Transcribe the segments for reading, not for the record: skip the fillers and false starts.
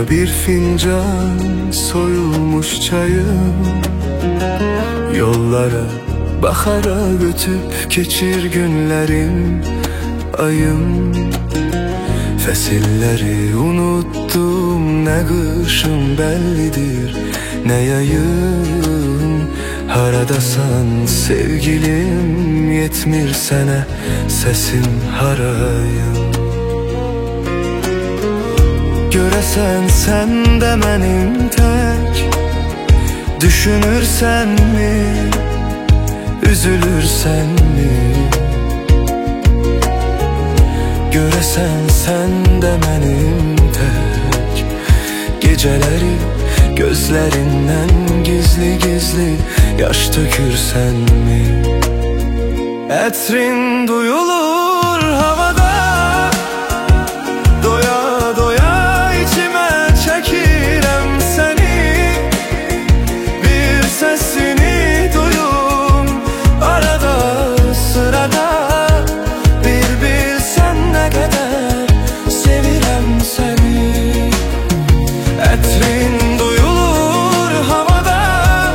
bir fincan soyulmuş çayım, yollara bakarak ötüp geçir günlerim ayım. Fesilleri unuttum, ne kışım bellidir ne yayım. Haradasan sevgilim, yetmir sene sesim harayım. Göresen sen de benim tek, düşünürsen mi, üzülürsen mi? Göresen sen de benim tek, geceleri gözlerinden gizli gizli yaş dökürsen mi? Etrin duyulur havada, doya doya içime çekirem seni. Bir sesini duyum arada sırada, bir bilsen ne kadar sevirem seni. Etrin duyulur havada,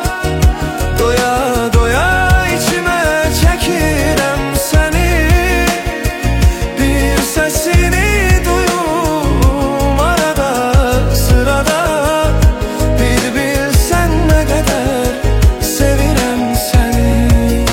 doya doya içime çekirem seni. Bir sesini duyum arada sırada, bir bilsen ne kadar sevirem seni.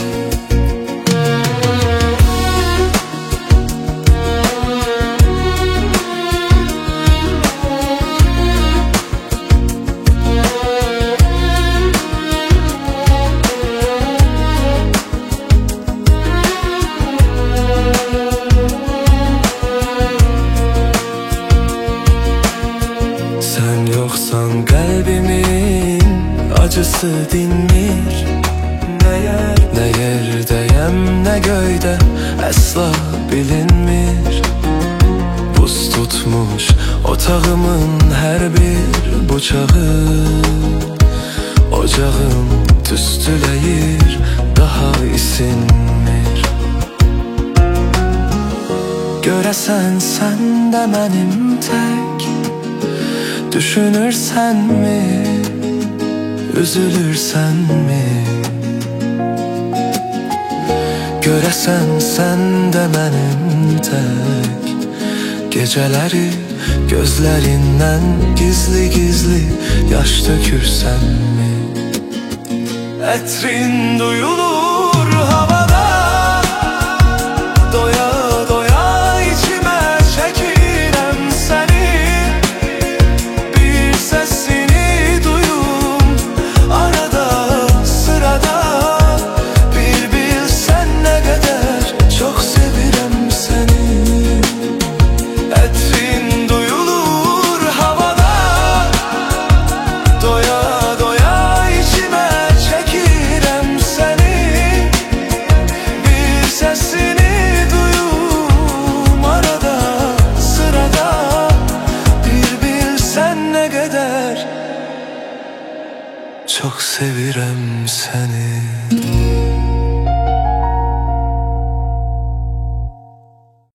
Sen yoksan kalbimin acısı dinmir. Ne yerdeyem ne göyde asla bilinmir. Buz tutmuş otağımın her bir bucağı, ocağım tüstüleyir daha isinmir. Göresen sen de benim tek, düşünürsen mi, üzülürsen mi? Göresen sen de benim tek, geceleri gözlerinden gizli gizli yaş dökürsen mi? Etrin duyulur